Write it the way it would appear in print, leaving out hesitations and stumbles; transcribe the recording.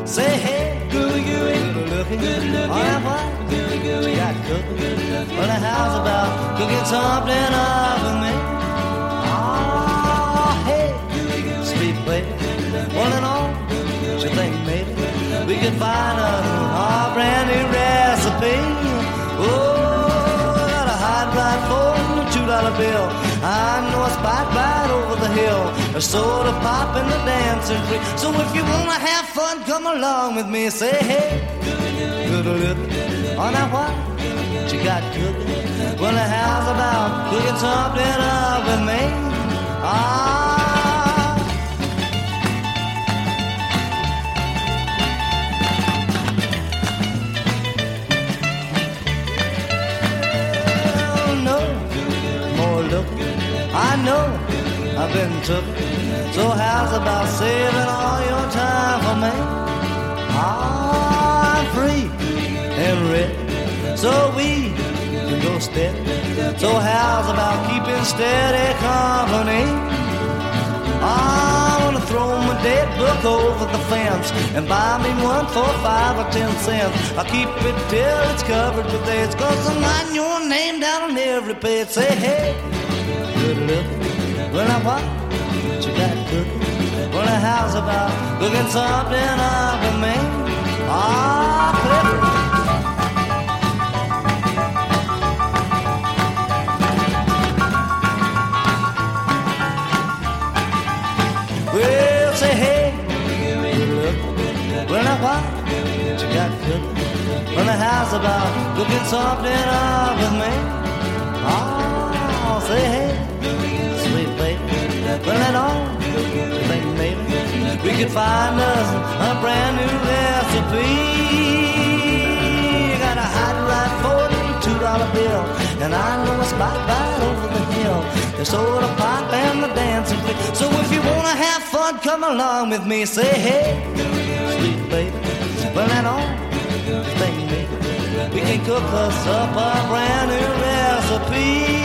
Say hey, good looking, all that what you got cooking. Well, the house about cooking something up with me. Oh, hey, sweet baby, one and all, you think maybe we could find a brand new recipe? Oh, got a hot rod for a $2 bill. I know a spot right over the hill. A soda pop and a dancing free. So if you wanna have fun, come along with me. Say hey, good looking. Oh, now what you got cooking? Well, the house about cooking something up with me. I know I've been took. So how's about saving all your time for me? I'm free and ready, so we can go steady. So how's about keeping steady company? I wanna throw my dead book over the fence and buy me one for 5 or 10 cents. I'll keep it till it's covered with dates, 'cause I'm writing your name down on every page. Say hey, good looking. Well, now what you got cooking? Well, the house about cooking something up with me. Clipper. Well, say hey, good looking. Well, now what you got cooking? Well, the house about cooking something up with me. Say hey, sweet baby, well at all, you think maybe we could find us a brand new recipe? You got a hot rod for a $2 bill, and I know a spot right over the hill. The soda pop and the dancing feet. So if you wanna have fun, come along with me. Say hey, sweet baby, well at all, you think maybe we can cook us up a brand new recipe?